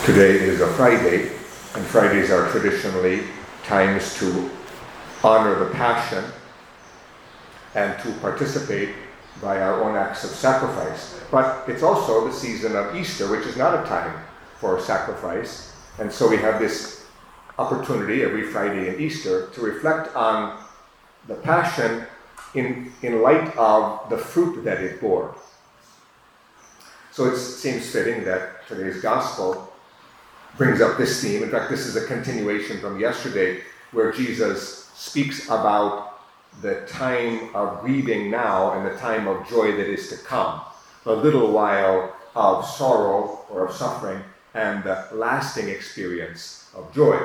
Today is a Friday, and Fridays are traditionally times to honor the Passion and to participate by our own acts of sacrifice. But it's also the season of Easter, which is not a time for sacrifice. And so we have this opportunity every Friday in Easter to reflect on the Passion in light of the fruit that it bore. So it seems fitting that today's Gospel brings up this theme. In fact, this is a continuation from yesterday where Jesus speaks about the time of grieving now and the time of joy that is to come. A little while of sorrow or of suffering and the lasting experience of joy.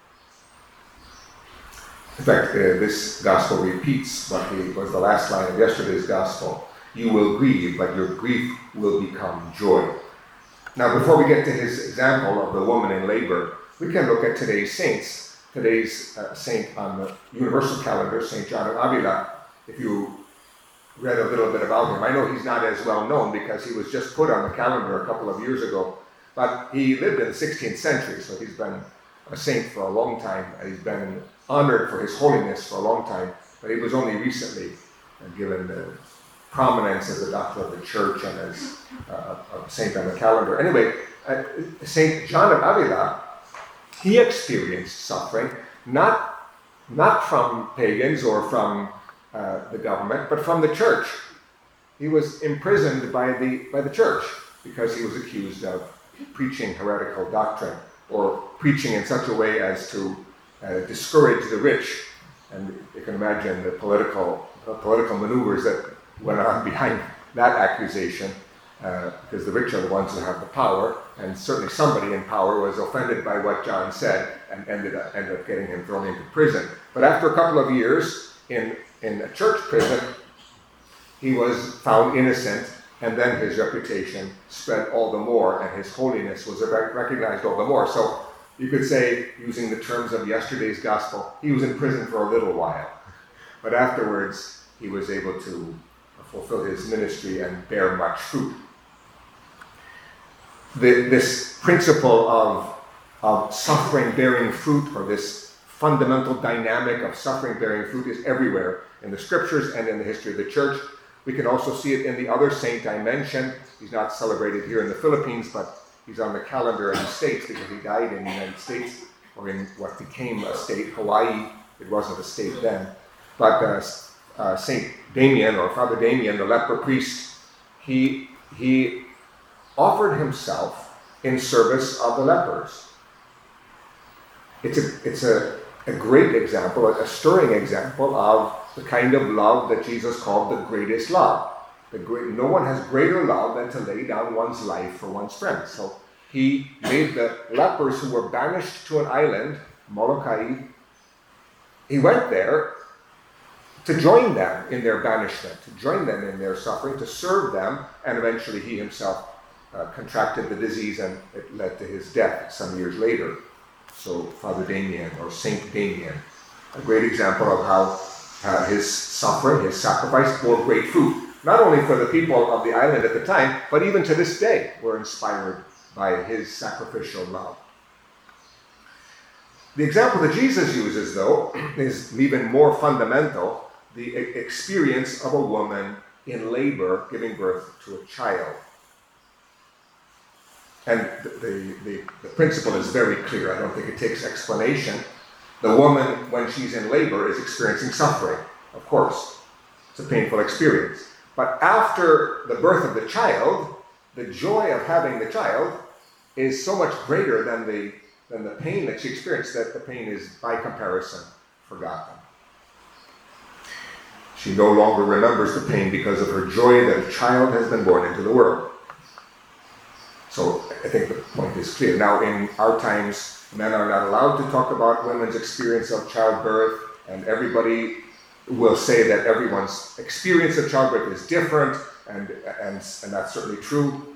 In fact, this gospel repeats what was the last line of yesterday's gospel. You will grieve, but your grief will become joy. Now, before we get to his example of the woman in labor, we can look at today's saints. Today's saint on the universal calendar, St. John of Avila. If you read a little bit about him, I know he's not as well known because he was just put on the calendar a couple of years ago, but he lived in the 16th century, so he's been a saint for a long time. He's been honored for his holiness for a long time, but he was only recently given the prominence as a doctor of the church and as a saint on the calendar. Anyway, St. John of Avila, he experienced suffering, not from pagans or from the government, but from the church. He was imprisoned by the church because he was accused of preaching heretical doctrine or preaching in such a way as to discourage the rich. And you can imagine the political maneuvers that went on behind that accusation, because the rich are the ones who have the power, and certainly somebody in power was offended by what John said and ended up getting him thrown into prison. But after a couple of years in a church prison, he was found innocent, and then his reputation spread all the more, and his holiness was recognized all the more. So you could say, using the terms of yesterday's gospel, he was in prison for a little while, but afterwards he was able to fulfill his ministry and bear much fruit. This principle of suffering bearing fruit, or this fundamental dynamic of suffering bearing fruit, is everywhere in the scriptures and in the history of the church. We can also see it in the other saint I mentioned. He's not celebrated here in the Philippines, but he's on the calendar in the States because he died in the United States, or in what became a state, Hawaii. It wasn't a state then. But St. Damien, or Father Damien, the leper priest, he offered himself in service of the lepers. It's a great example, a stirring example of the kind of love that Jesus called the greatest love. No one has greater love than to lay down one's life for one's friends. So he made the lepers who were banished to an island, Molokai, he went there to join them in their banishment, to join them in their suffering, to serve them, and eventually he himself contracted the disease, and it led to his death some years later. So Father Damien, or Saint Damien, a great example of how his suffering, his sacrifice bore great fruit, not only for the people of the island at the time, but even to this day we're inspired by his sacrificial love. The example that Jesus uses, though, is even more fundamental, the experience of a woman in labor giving birth to a child. And the principle is very clear. I don't think it takes explanation. The woman, when she's in labor, is experiencing suffering, of course. It's a painful experience. But after the birth of the child, the joy of having the child is so much greater than the pain that she experienced, that the pain is, by comparison, forgotten. She no longer remembers the pain because of her joy that a child has been born into the world. So I think the point is clear. Now, in our times, men are not allowed to talk about women's experience of childbirth, and everybody will say that everyone's experience of childbirth is different, and that's certainly true.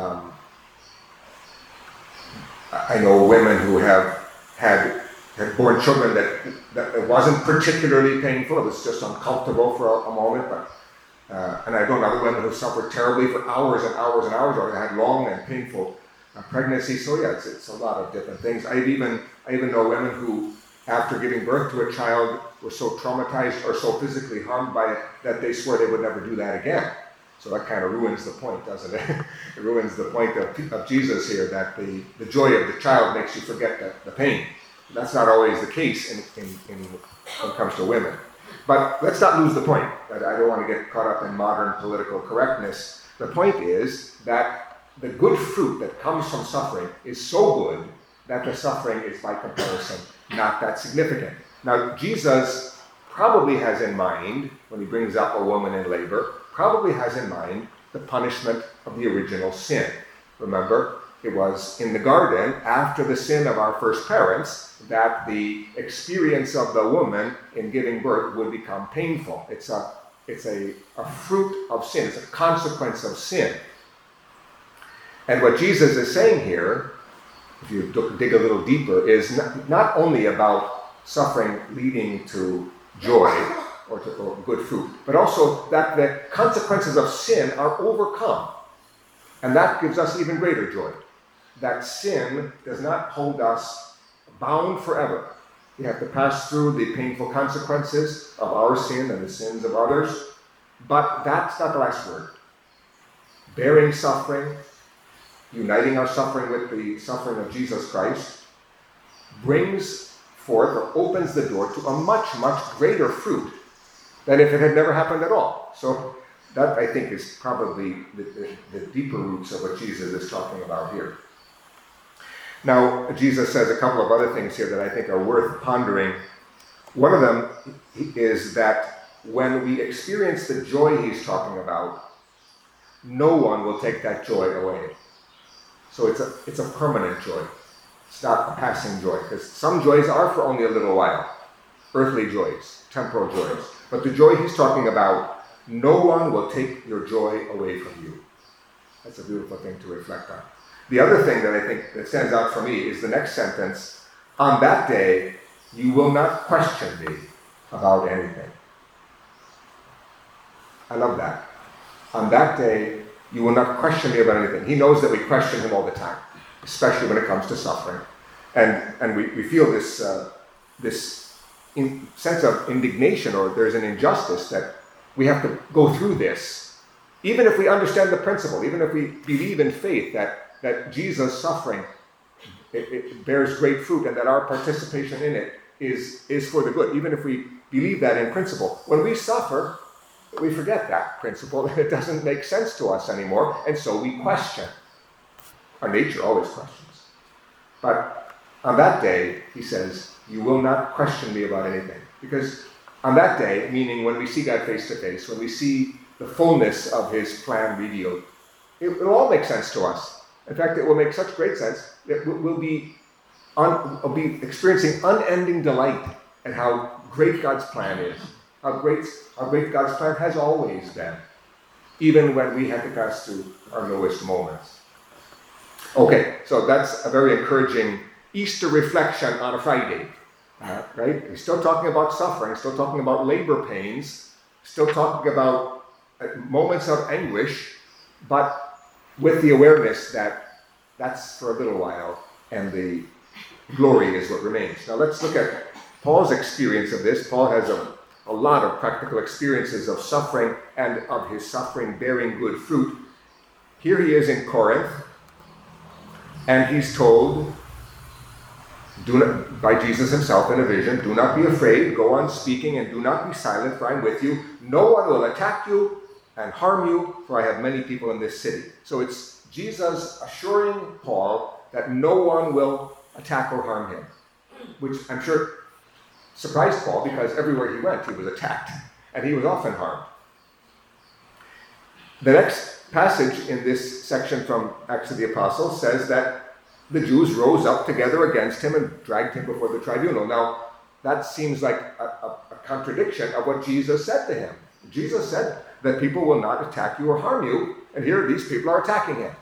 I know women who have had born children that it wasn't particularly painful. It was just uncomfortable for a moment, but and I've known other women who suffered terribly for hours and hours and hours, or had long and painful pregnancy. So yeah, it's a lot of different things. I even know women who, after giving birth to a child, were so traumatized or so physically harmed by it that they swore they would never do that again. So that kind of ruins the point, doesn't it? It ruins the point of Jesus here, that the joy of the child makes you forget the pain. That's not always the case when it comes to women. But let's not lose the point. I don't want to get caught up in modern political correctness. The point is that the good fruit that comes from suffering is so good that the suffering is, by comparison, not that significant. Now, Jesus probably has in mind, when he brings up a woman in labor, probably has in mind the punishment of the original sin. Remember, it was in the garden, after the sin of our first parents, that the experience of the woman in giving birth would become painful. It's a fruit of sin. It's a consequence of sin. And what Jesus is saying here, if you dig a little deeper, is not only about suffering leading to joy or good fruit, but also that the consequences of sin are overcome. And that gives us even greater joy. That sin does not hold us bound forever. We have to pass through the painful consequences of our sin and the sins of others, but that's not the last word. Bearing suffering, uniting our suffering with the suffering of Jesus Christ, brings forth or opens the door to a much, much greater fruit than if it had never happened at all. So that, I think, is probably the deeper roots of what Jesus is talking about here. Now, Jesus says a couple of other things here that I think are worth pondering. One of them is that when we experience the joy he's talking about, no one will take that joy away. So it's a permanent joy. It's not a passing joy, because some joys are for only a little while. Earthly joys, temporal joys. But the joy he's talking about, no one will take your joy away from you. That's a beautiful thing to reflect on. The other thing that I think that stands out for me is the next sentence. On that day, you will not question me about anything. I love that. On that day, you will not question me about anything. He knows that we question him all the time, especially when it comes to suffering. And we feel this sense of indignation, or there's an injustice that we have to go through this. Even if we understand the principle, even if we believe in faith that Jesus' suffering it bears great fruit and that our participation in it is for the good, even if we believe that in principle, when we suffer, we forget that principle. It doesn't make sense to us anymore, and so we question. Our nature always questions. But on that day, he says, you will not question me about anything. Because on that day, meaning when we see God face to face, when we see the fullness of his plan revealed, it will all make sense to us. In fact, it will make such great sense that we'll be experiencing unending delight at how great God's plan is, how great God's plan has always been, even when we had to pass through our lowest moments. Okay, so that's a very encouraging Easter reflection on a Friday, right? He's still talking about suffering, still talking about labor pains, still talking about moments of anguish, but with the awareness that that's for a little while, and the glory is what remains. Now let's look at Paul's experience of this. Paul has a lot of practical experiences of suffering and of his suffering bearing good fruit. Here he is in Corinth, and he's told by Jesus himself in a vision, do not be afraid, go on speaking, and do not be silent, for I am with you. No one will attack you and harm you, for I have many people in this city. So it's Jesus assuring Paul that no one will attack or harm him, which I'm sure surprised Paul, because everywhere he went he was attacked, and he was often harmed. The next passage in this section from Acts of the Apostles says that the Jews rose up together against him and dragged him before the tribunal. Now, that seems like a contradiction of what Jesus said to him. Jesus said that people will not attack you or harm you, and here these people are attacking him.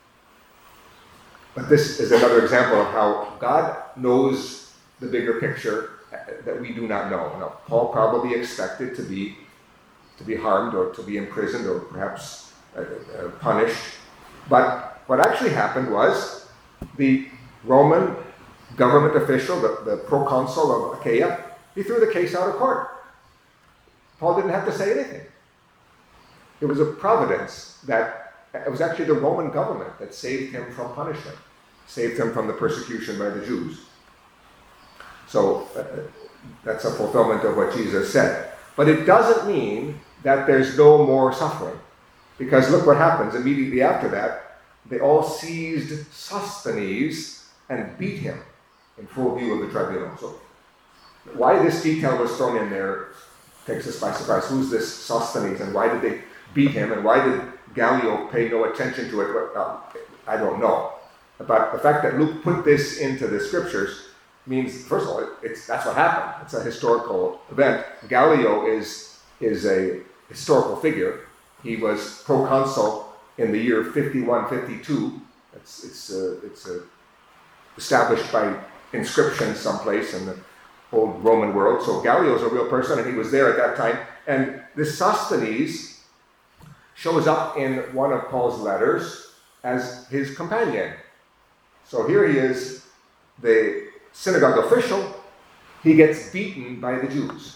But this is another example of how God knows the bigger picture that we do not know. Now, Paul probably expected to be harmed or to be imprisoned or perhaps punished. But what actually happened was the Roman government official, the proconsul of Achaia, he threw the case out of court. Paul didn't have to say anything. It was a providence that it was actually the Roman government that saved him from punishment, saved him from the persecution by the Jews. So that's a fulfillment of what Jesus said. But it doesn't mean that there's no more suffering. Because look what happens immediately after that. They all seized Sosthenes and beat him in full view of the tribunal. So why this detail was thrown in there takes us by surprise. Who's this Sosthenes and why did they beat him and why did Gallio pay no attention to it? I don't know. But the fact that Luke put this into the scriptures means, first of all, that's what happened. It's a historical event. Gallio is a historical figure. He was proconsul in the year 51-52. It's established by inscription someplace in the old Roman world. So Gallio is a real person, and he was there at that time. And this Sosthenes shows up in one of Paul's letters as his companion. So here he is, the synagogue official. He gets beaten by the Jews.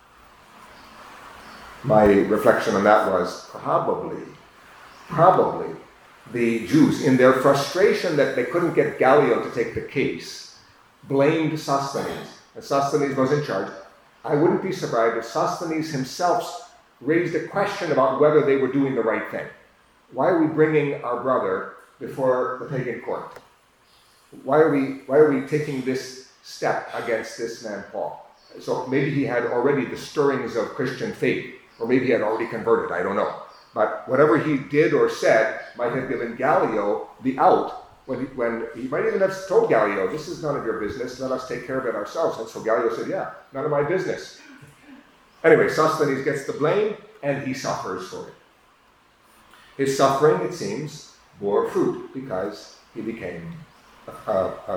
My reflection on that was probably the Jews, in their frustration that they couldn't get Gallio to take the case, blamed Sosthenes. And Sosthenes was in charge. I wouldn't be surprised if Sosthenes himself raised a question about whether they were doing the right thing. Why are we bringing our brother before the pagan court? Why are we taking this step against this man Paul? So maybe he had already the stirrings of Christian faith, or maybe he had already converted, I don't know. But whatever he did or said might have given Gallio the out when he might even have told Gallio, this is none of your business, let us take care of it ourselves. And so Gallio said, yeah, none of my business. Anyway, Sosthenes gets the blame, and he suffers for it. His suffering, it seems, bore fruit because he became a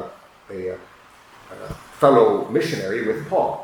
fellow missionary with Paul.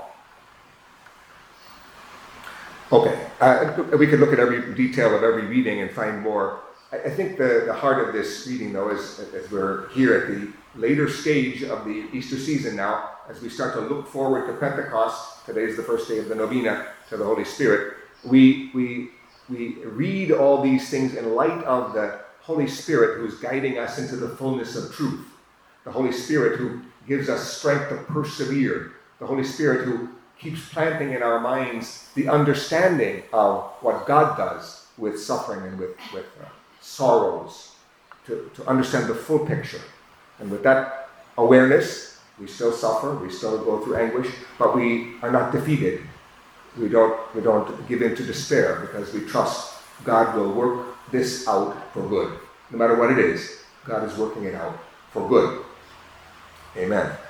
Okay, we could look at every detail of every reading and find more. I think the heart of this reading, though, is as we're here at the later stage of the Easter season now, as we start to look forward to Pentecost. Today is the first day of the novena to the Holy Spirit. We read all these things in light of the Holy Spirit who's guiding us into the fullness of truth. The Holy Spirit who gives us strength to persevere. The Holy Spirit who keeps planting in our minds the understanding of what God does with suffering and with sorrows, to understand the full picture. And with that awareness, we still suffer, we still go through anguish, but we are not defeated. We don't give in to despair because we trust God will work this out for good. No matter what it is, God is working it out for good. Amen.